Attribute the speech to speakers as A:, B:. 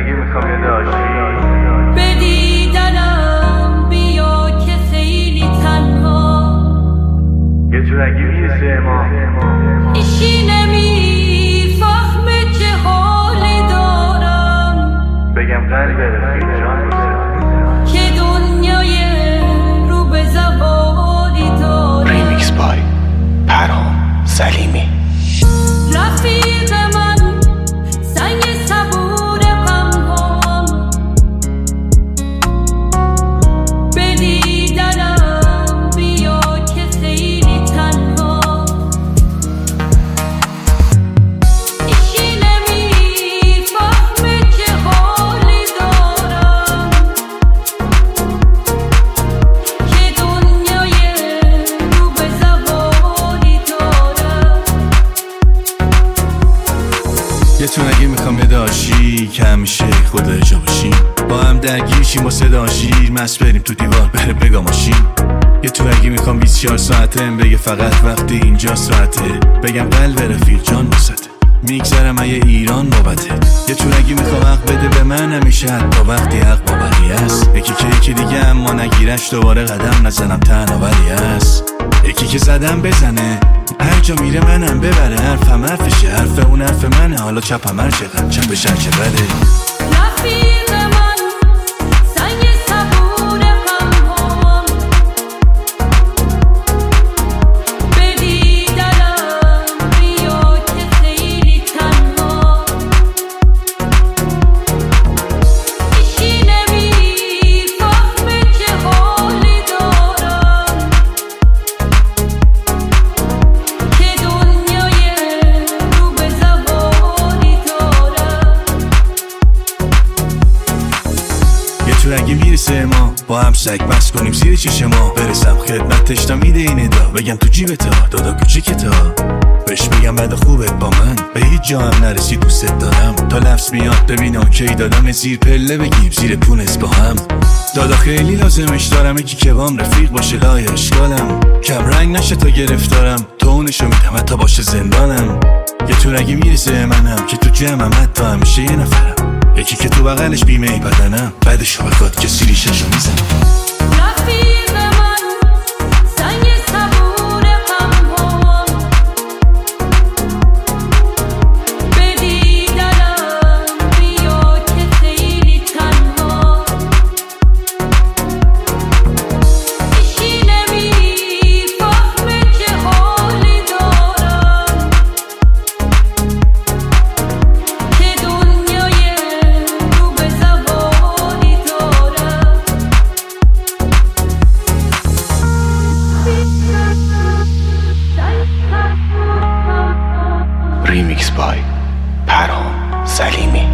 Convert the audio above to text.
A: نگی میخوام یه داشتی
B: به دیدنم بیا که خیلی تنها
A: یه جورگی میرسه ما
B: ایشی نمیفهمه چه حالی دارم
A: بگم قلب رفیق جان
B: که دنیای رو به زوالی دارم.
C: ریمیکس بای پرهام سلیمی.
B: رفیق من سنگ صبور غمهام به دیدنم بیا که خیلی تنها ایشی نمیفهمه چه حالی دارم که دنیای رو به زوالی دارم.
D: یه تونگی میخوام یه داشی که همیشه خدا جا باشیم، با هم درگیر شیم و صدا شیر مست بریم تو دیوار بره بگا ماشین. یه تونگی میخوام 24 ساعته بگه فقط وقتی اینجا ساعته، بگم قلب رفیق جان وسطه میگذرم یه ایران بابته. یه تونگی میخوام حق بده به من همیشه حتی وقتی حق با بقیه است، یکی که یکی دیگه اما نگیرش دوباره قدم نزنم تنها ولی است، یکی که زدم بزنه هر جا میره منم ببره، حرفم حرفشه حرف اون حرف منه، حالا چپم هر چقدر چپش هر چه بده.
B: رفیق من سنگ صبور غمهام به دیدنم بیا که خیلی تنها ایشی نمیفهمه چه حالی دارم که دنیای رو به زوالی دارم.
D: یه تونگی میرسه ما با هم سگ بس کنیم زیر چیش ما، برسم خدمتش تا میده این ادا، بگم تو جیبتا دادا کوچیکتا، بهش بگم بعد خوبت با من به هیچ جا هم نرسی دوست دارم، تا لفظ میاد ببین اوکی دادم زیر پله بگیم زیر پونس با هم، دادا خیلی لازمش دارم یکی که بام رفیق باشه لای اشکالم، کم رنگ نشه تا گرفتارم تو اونشو میدم حتی باشه زندانم. یه تونگی میرسه منم که تو جمعم حتی همیشه یه نفرم، یکی که تو بغلش بیمه بدنم بعدش بخواد که سیریششو میزنم.
B: رفیق من سنگ صبور غمهام به دیدنم بیا که خیلی تنها ایشی نمیفهمه چه حالی دارم که دنیای رو به زوالی دارم.
C: ریمیکس بای پرهام سلیمی.